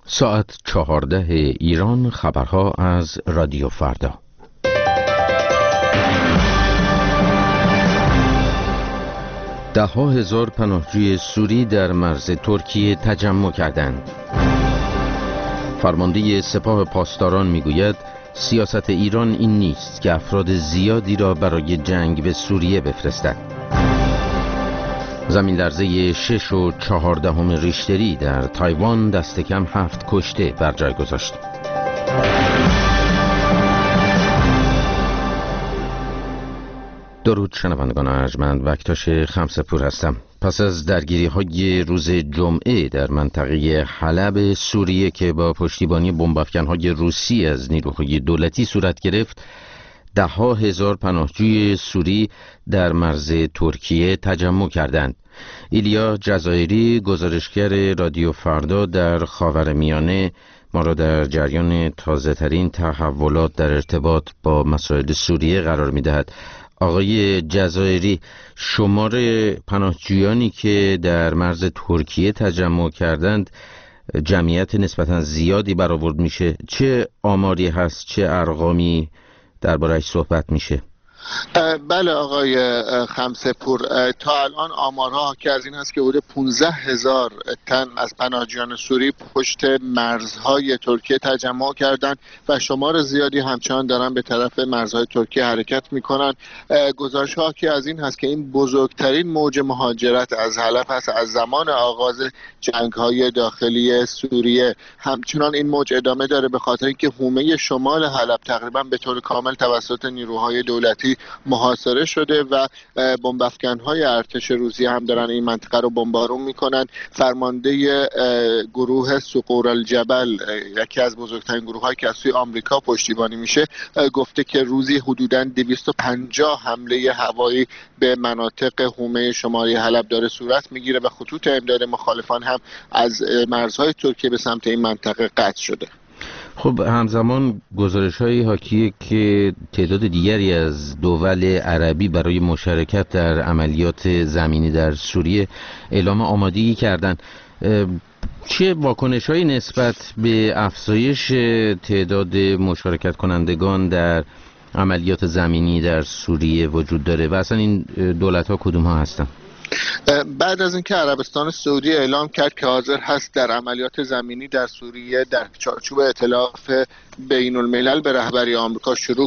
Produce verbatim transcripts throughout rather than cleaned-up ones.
ساعت چهارده ایران، خبرها از رادیو فردا. ده ها هزار پناهجوی سوری در مرز ترکیه تجمع کردند. فرمانده سپاه پاسداران میگوید سیاست ایران این نیست که افراد زیادی را برای جنگ به سوریه بفرستد. زمین لرزه شش و چهاردهم ریشتری در تایوان دست کم هفت کشته بر جای گذاشت. درود شنوندگان ارجمند، وکتاش خمسه‌پور هستم. پس از درگیری های روز جمعه در منطقه حلب سوریه که با پشتیبانی بمب‌افکن های روسی از نیروهای دولتی صورت گرفت، ده ها هزار پناهجوی سوری در مرز ترکیه تجمع کردند. ایلیا جزایری، گزارشگر رادیو فردا در خاورمیانه، ما را در جریان تازه ترین تحولات در ارتباط با مسائل سوریه قرار می دهد. آقای جزایری، شمار پناهجویانی که در مرز ترکیه تجمع کردند جمعیت نسبتا زیادی برآورد میشه. چه آماری هست، چه ارقامی درباره‌اش صحبت میشه؟ بله آقای خمسه‌پور، تا الان آمارها که از این هست که حدود پانزده هزار تن از پناهجویان سوری پشت مرزهای ترکیه تجمع کردند و شمار زیادی همچنان دارن به طرف مرزهای ترکیه حرکت میکنن. گزارش ها که از این هست که این بزرگترین موج مهاجرت از حلب هست از زمان آغاز جنگ های داخلی سوریه. همچنان این موج ادامه داره به خاطر اینکه حومه شمال حلب تقریبا به طور کامل توسط نیروهای دولتی محاصره شده و بمب افکن‌های ارتش روسیه هم دارن این منطقه رو بمبارون میکنن. فرمانده گروه سقور الجبل، یکی از بزرگترین گروه‌هایی که از سوی آمریکا پشتیبانی میشه، گفته که روزی حدوداً دویست و پنجاه حمله هوایی به مناطق حومه شمالی حلب داره صورت میگیره و خطوط امداد مخالفان هم از مرزهای ترکیه به سمت این منطقه قطع شده. خب همزمان گزارش‌های حاکیه که تعداد دیگری از دول عربی برای مشارکت در عملیات زمینی در سوریه اعلام آمادگی کردند. چه واکنش‌هایی نسبت به افزایش تعداد مشارکت کنندگان در عملیات زمینی در سوریه وجود داره و اصلا این دولت‌ها کدوم ها هستن؟ بعد از اینکه عربستان سعودی اعلام کرد که حاضر هست در عملیات زمینی در سوریه در چارچوب ائتلاف بین الملل به رهبری آمریکا شروع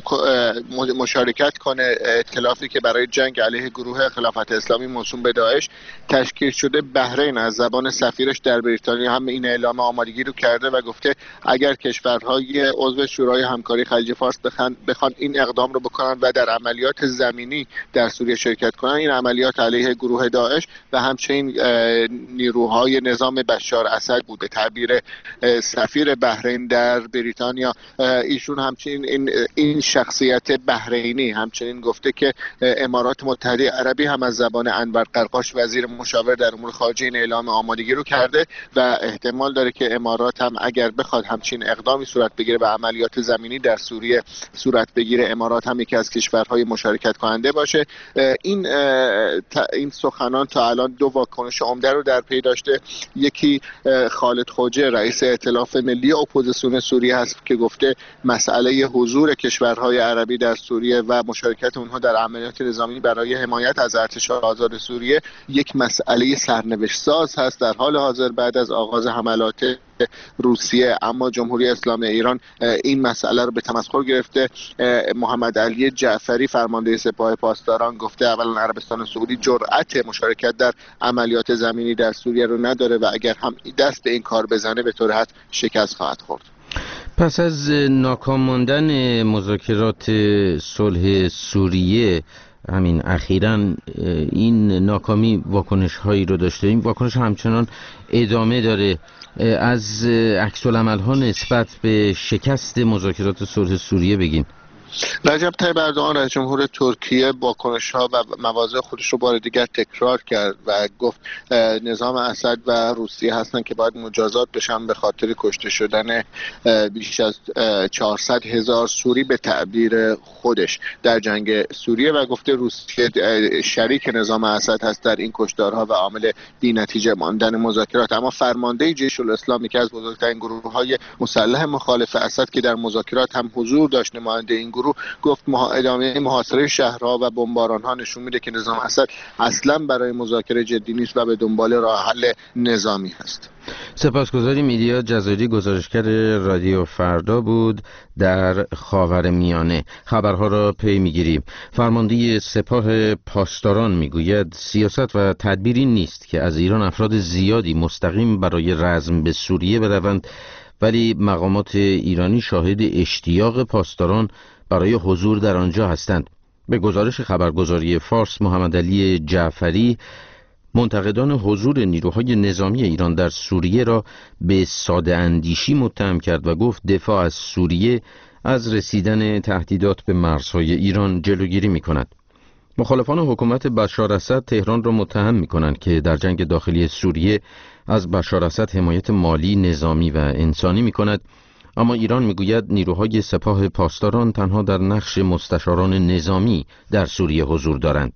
مشارکت کنه، ائتلافی که برای جنگ علیه گروه خلافت اسلامی موسوم به داعش تشکیل شده، بحرین از زبان سفیرش در بریتانیا هم این اعلام آمادگی رو کرده و گفته اگر کشورهای عضو شورای همکاری خلیج فارس بخوان بخوان این اقدام رو بکنن و در عملیات زمینی در سوریه شرکت کنن، این عملیات علیه گروه داعش و همچنین نیروهای نظام بشار اسد بوده. تعبیر سفیر بحرین در بریتانیا، ایشون همچنین این این شخصیت بحرینی همچنین گفته که امارات متحده عربی هم از زبان انور قرقاش وزیر مشاور در امور خارجه این اعلام آمادگی رو کرده و احتمال داره که امارات هم اگر بخواد همچین اقدامی صورت بگیره و عملیات زمینی در سوریه صورت بگیره، امارات هم یکی از کشورهای مشارکت کننده باشه. این این سخنان تا الان دو واکنش عمده رو در پی داشته. یکی خالد خوجه، رئیس ائتلاف ملی اپوزیسیون سوریه هست که گفته مسئله حضور کشورهای عربی در سوریه و مشارکت اونها در عملیات نظامی برای حمایت از ارتش آزاد سوریه یک مسئله سرنوشت ساز هست در حال حاضر بعد از آغاز حملات روسیه. اما جمهوری اسلامی ایران این مسئله رو به تمسخر گرفته. محمد علی جعفری، فرمانده سپاه پاسداران، گفته اولا عربستان سعودی جرأت مشارکت در عملیات زمینی در سوریه رو نداره و اگر هم دست به این کار بزنه به طور حتمی شکست خواهد خورد. پس از ناکام ماندن مذاکرات صلح سوریه همین اخیراً این ناکامی واکنش هایی رو داشته، این واکنش همچنان ادامه داره. از عکس العمل ها نسبت به شکست مذاکرات صلح سوریه بگین. رجب طیب اردوغان رئیس جمهور ترکیه واکنش‌ها و مواضع خودش رو بار دیگر تکرار کرد و گفت نظام اسد و روسیه هستن که باید مجازات بشن به خاطر کشته شدن بیش از چهارصد هزار سوری به تعبیر خودش در جنگ سوریه و گفته روسیه شریک نظام اسد هست در این کشتارها و عامل بی‌نتیجه ماندن مذاکرات. اما فرمانده جیش الاسلام که از بزرگترین گروه‌های مسلح مخالف اسد که در مذاکرات هم حضور داشت، نماینده این گروه گفت ادامه محاصره شهرها و بمباران‌ها نشون میده که نظام اسد اصلا برای مذاکره جدی نیست و به دنبال راه حل نظامی هست. سپاسگزاریم. ایلیا جزاری، گزارشگر رادیو فردا بود در خاورمیانه. خبرها را پی میگیریم. فرمانده سپاه پاسداران میگوید سیاست و تدبیری نیست که از ایران افراد زیادی مستقیم برای رزم به سوریه بروند، ولی مقامات ایرانی شاهد اشتیاق پاسداران برای حضور در آنجا هستند. به گزارش خبرگزاری فارس، محمد علی جعفری منتقدان حضور نیروهای نظامی ایران در سوریه را به ساده اندیشی متهم کرد و گفت دفاع از سوریه از رسیدن تهدیدات به مرزهای ایران جلوگیری می کند. مخالفان حکومت بشار اسد تهران را متهم می کنند که در جنگ داخلی سوریه از بشار اسد حمایت مالی، نظامی و انسانی می کند، اما ایران میگوید نیروهای سپاه پاسداران تنها در نقش مستشاران نظامی در سوریه حضور دارند.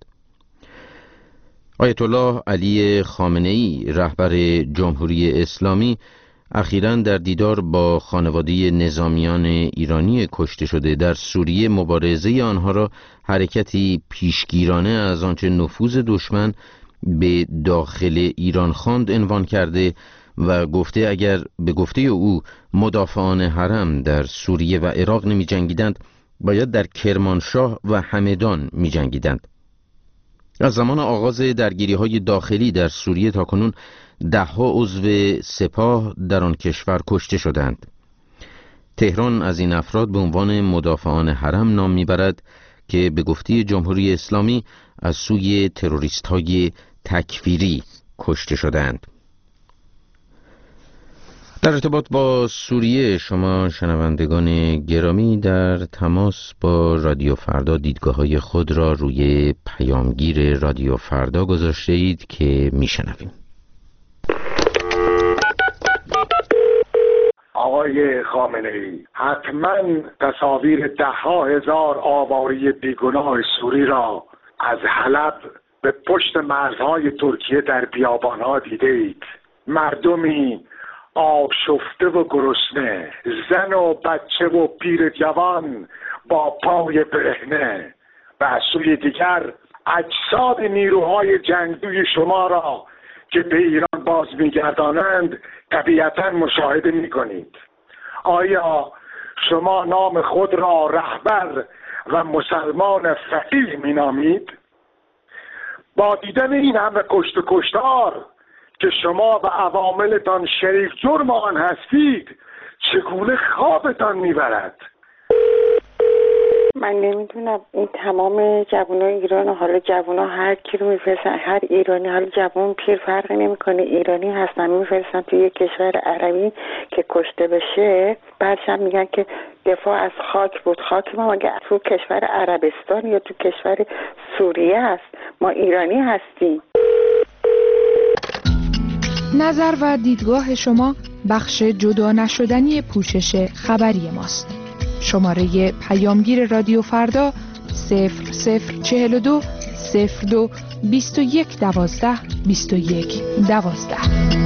آیت الله علی خامنه‌ای، رهبر جمهوری اسلامی، اخیراً در دیدار با خانواده نظامیان ایرانی کشته شده در سوریه مبارزه آنها را حرکتی پیشگیرانه از آنچه نفوذ دشمن به داخل ایران خواند عنوان کرده و گفته اگر به گفته او مدافعان حرم در سوریه و عراق نمی جنگیدند، باید در کرمانشاه و همدان می جنگیدند. از زمان آغاز درگیری‌های داخلی در سوریه تاکنون ده‌ها عضو سپاه در آن کشور کشته شدند. تهران از این افراد به عنوان مدافعان حرم نام میبرد که به گفته جمهوری اسلامی از سوی تروریست‌های تکفیری کشته شدند. در ارتباط با سوریه، شما شنوندگان گرامی در تماس با رادیو فردا دیدگاه‌های خود را روی پیامگیر رادیو فردا گذاشته اید که میشنویم. آقای خامنه‌ای، حتما تصاویر ده ها هزار آواره بیگناه سوری را از حلب به پشت مرزهای ترکیه در بیابانها دیده اید. مردمی آشفته و گرسنه، زن و بچه و پیر جوان با پای برهنه، و از سوی دیگر اجساد نیروهای جنگجوی شما را که به ایران باز می‌گردانند طبیعتاً مشاهده می‌کنید. آیا شما نام خود را رهبر و مسلمان فقیه می‌نامید؟ با دیدن این همه کشت و کشتار که شما و عواملتان شریک جرم آن هستید، چگونه خوابتان میبرد؟ من نمیدونم این تمام جوانای ایران، حالا جوانا هر کی رو میفرستن، هر ایرانی، حالا جوان پیر فرقی نمیکنه، ایرانی هستن میفرستن توی یک کشور عربی که کشته بشه، بعدش هم میگن که دفاع از خاک بود. خاک ما مگه تو کشور عربستان یا تو کشور سوریه هست؟ ما ایرانی هستیم. نظر و دیدگاه شما بخش جدا نشدنی پوشش خبری ماست. شماره پیامگیر رادیو فردا صفر صفر چهل و دو صفر دو بیست و یک دوازده بیست و یک دوازده.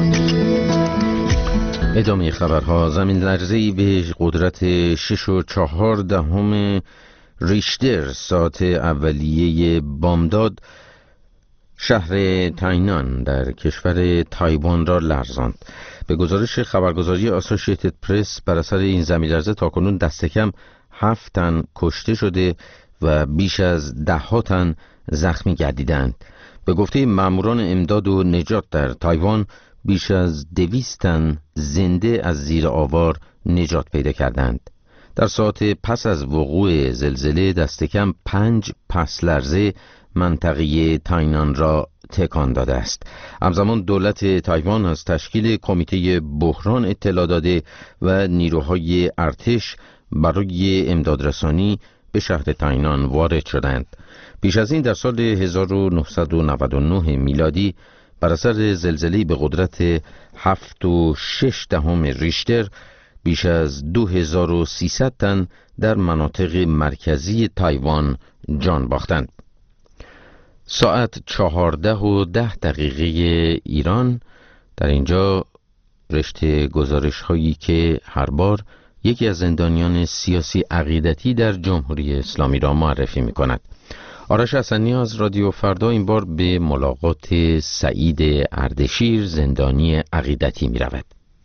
ادامه خبرها. زمین لرزه‌ای به قدرت شش و چهار دهم ریشتر ساعت اولیه بامداد شهر تاینان در کشور تایوان را لرزاند. به گزارش خبرگزاری آسوشییتد پرس، بر اثر این زمین‌لرزه تاکنون دست کم هفت تن کشته شده و بیش از ده ها تن زخمی گردیدند. به گفته ماموران امداد و نجات در تایوان، بیش از دویست تن زنده از زیر آوار نجات پیدا کردند. در ساعت پس از وقوع زلزله دست کم پنج پس لرزه منطقه تاینان را تکان داده است. همزمان دولت تایوان از تشکیل کمیته بحران اطلاع داده و نیروهای ارتش برای امدادرسانی به شهر تاینان وارد شدند. پیش از این در سال هزار و نهصد و نود و نه میلادی بر اثر زلزله‌ای به قدرت هفت و شش دهم ریشتر بیش از دو هزار و سیصد تن در مناطق مرکزی تایوان جان باختند. ساعت چهارده و ده دقیقه ایران. در اینجا رشته گزارش هایی که هر بار یکی از زندانیان سیاسی عقیدتی در جمهوری اسلامی را معرفی می کند. آرش حسنی از رادیو فردا این بار به ملاقات سعید اردشیر، زندانی عقیدتی می رود.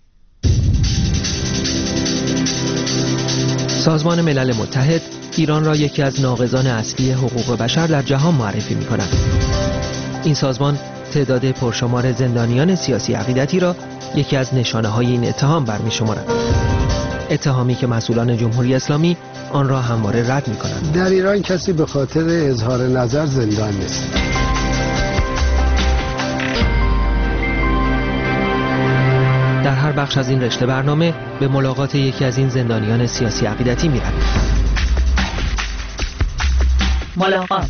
سازمان ملل متحد ایران را یکی از ناقضان اصلی حقوق بشر در جهان معرفی می کند. این سازمان تعداد پرشمار زندانیان سیاسی عقیدتی را یکی از نشانه های این اتهام برمی شمارد. اتهامی که مسئولان جمهوری اسلامی آن را همواره رد می کنند. در ایران کسی به خاطر اظهار نظر زندان نیست. در هر بخش از این رشته برنامه به ملاقات یکی از این زندانیان سیاسی عقیدتی می رویم. ملاقات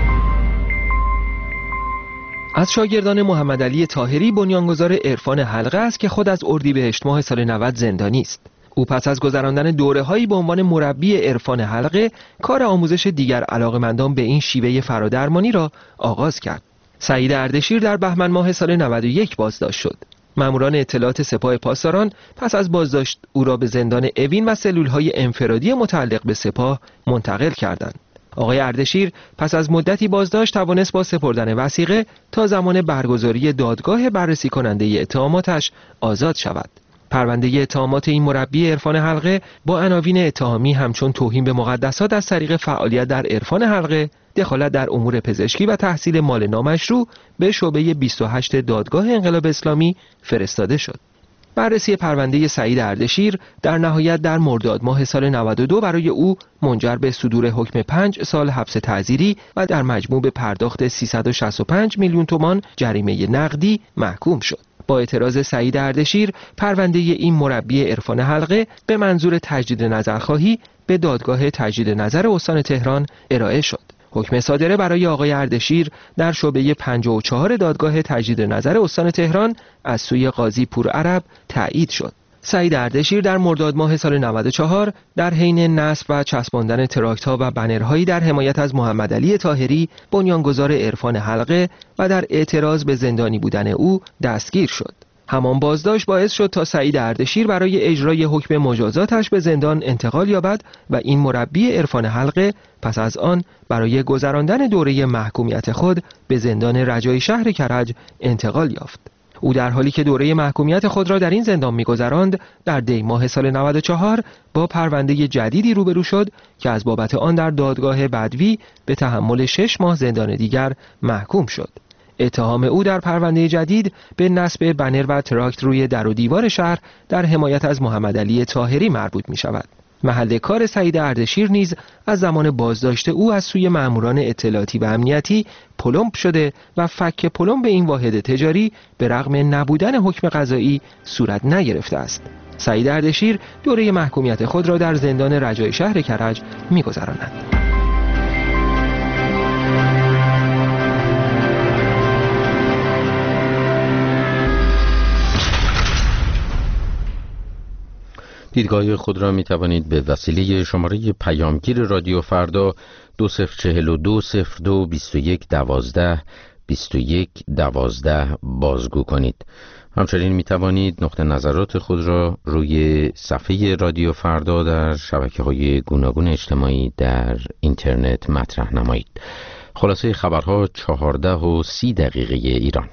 از شاگردان محمد علی طاهری بنیانگذار عرفان حلقه است که خود از اردیبهشت ماه سال نود زندانی است. او پس از گذراندن دوره‌هایی به عنوان مربی عرفان حلقه کار آموزش دیگر علاقه‌مندان به این شیوه فرادرمانی را آغاز کرد. سعید اردشیر در بهمن ماه سال نود و یک بازداشت شد. ماموران اطلاعات سپاه پاسداران پس از بازداشت او را به زندان اوین و سلول‌های انفرادی متعلق به سپاه منتقل کردند. آقای اردشیر پس از مدتی بازداشت توانست با سپردن وثیقه تا زمان برگزاری دادگاه بررسی کننده اتهاماتش آزاد شود. پرونده اتهامات این مربی عرفان حلقه با عناوین اتهامی همچون توهین به مقدسات از طریق فعالیت در عرفان حلقه، دخالت در امور پزشکی و تحصیل مال نامشروع به شعبه بیست و هشت دادگاه انقلاب اسلامی فرستاده شد. بررسی پرونده سعید اردشیر در نهایت در مرداد ماه سال نود و دو برای او منجر به صدور حکم پنج سال حبس تعزیری و در مجموع به پرداخت سیصد و شصت و پنج میلیون تومان جریمه نقدی محکوم شد. با اعتراض سعید اردشیر، پرونده این مربی عرفان حلقه به منظور تجدید نظرخواهی به دادگاه تجدید نظر استان تهران ارائه شد. حکم صادره برای آقای اردشیر در شعبه پنجاه و چهار دادگاه تجدید نظر استان تهران از سوی قاضی پورعرب تایید شد. سعید اردشیر در مرداد ماه سال نود و چهار در حین نصب و چسباندن تراکت‌ها و بنرهایی در حمایت از محمد علی طاهری بنیانگذار عرفان حلقه و در اعتراض به زندانی بودن او دستگیر شد. همان بازداشت باعث شد تا سعید اردشیر برای اجرای حکم مجازاتش به زندان انتقال یابد و این مربی عرفان حلقه پس از آن برای گذراندن دوره محکومیت خود به زندان رجای شهر کرج انتقال یافت. او در حالی که دوره محکومیت خود را در این زندان می‌گذراند، در دی ماه سال نود و چهار با پرونده جدیدی روبرو شد که از بابت آن در دادگاه بدوی به تحمل شش ماه زندان دیگر محکوم شد. اتهام او در پرونده جدید به نصب بنر و تراکت روی در و دیوار شهر در حمایت از محمد علی طاهری مربوط می شود. محل کار سعید اردشیر نیز از زمان بازداشت او از سوی ماموران اطلاعاتی و امنیتی پلمب شده و فک پلمب این واحد تجاری به رغم نبودن حکم قضایی صورت نگرفته است. سعید اردشیر دوره محکومیت خود را در زندان رجای شهر کرج می‌گذراند. دیدگاه خود را می توانید به وسیله شماره پیامگیر رادیو فردا دو صفر چهل و دو صفر دو بیست و یک دوازده بیست و یک دوازده بازگو کنید. همچنین می توانید نقطه نظرات خود را روی صفحه رادیو فردا در شبکه‌های گوناگون اجتماعی در اینترنت مطرح نمایید. خلاصه خبرها چهارده و سی دقیقه ایران.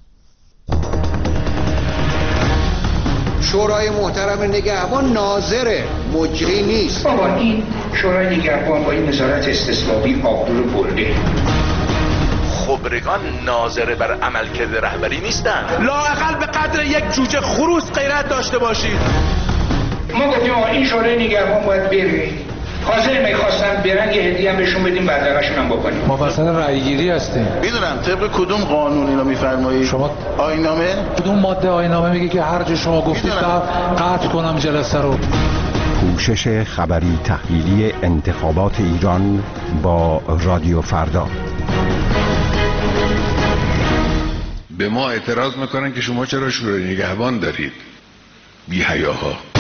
شورای محترم نگهبان ناظر مجری نیست. بابا این شورای نگهبان با این نظارت استثبابی آبرو رو برده. خبرگان ناظر بر عملکرد رهبری نیستن. لااقل به قدر یک جوجه خروس غیرت داشته باشید. ما گفتیم این شورای نگهبان باید بره حاضر میخواستن برن یه هدیه هم بهشون بدیم بدرقشون هم بکنیم. ما وسط رأی گیری هستیم. میدونم طبق کدوم قانون اینو میفرمایید؟ شما آیین‌نامه؟ کدوم ماده آیین‌نامه میگه که هر جا شما گفتید قطع کنم جلسه رو؟ پوشش خبری تحلیلی انتخابات ایران با رادیو فردا. به ما اعتراض میکنن که شما چرا شورای نگهبان دارید؟ بی حیاها.